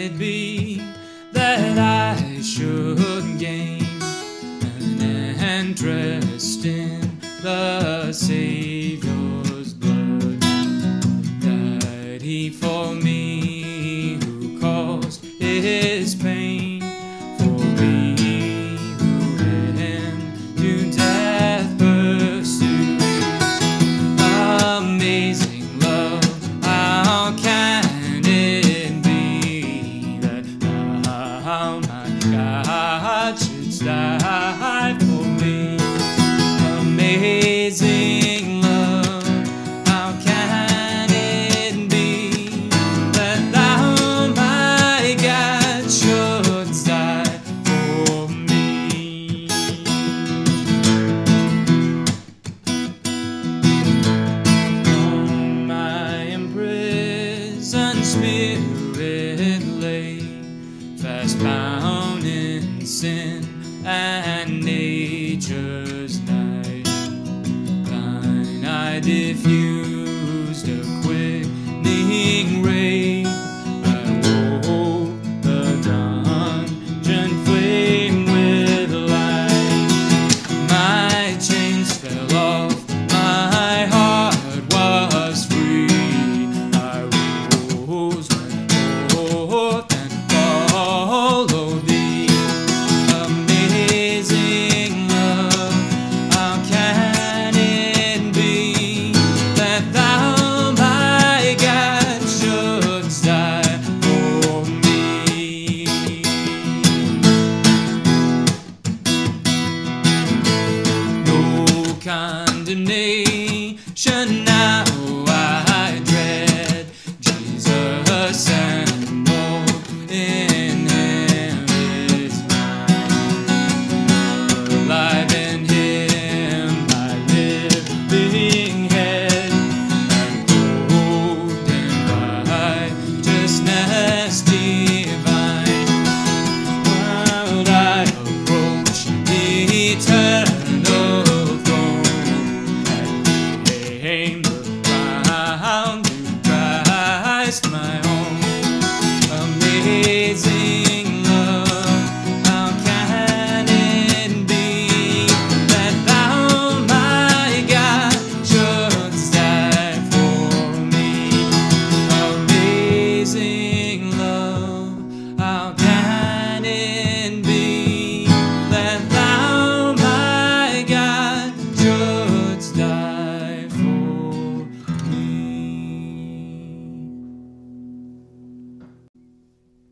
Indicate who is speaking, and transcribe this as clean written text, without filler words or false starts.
Speaker 1: it be that I should gain an interest in the Savior's blood? That He for me who caused His pain, for me who Him to death pursued. Amazing love, how can it be that my God should die for me? Amazing love, how can it be that thou, my God, shouldst die for me? On my imprisoned spirit lay, fast bound in sin and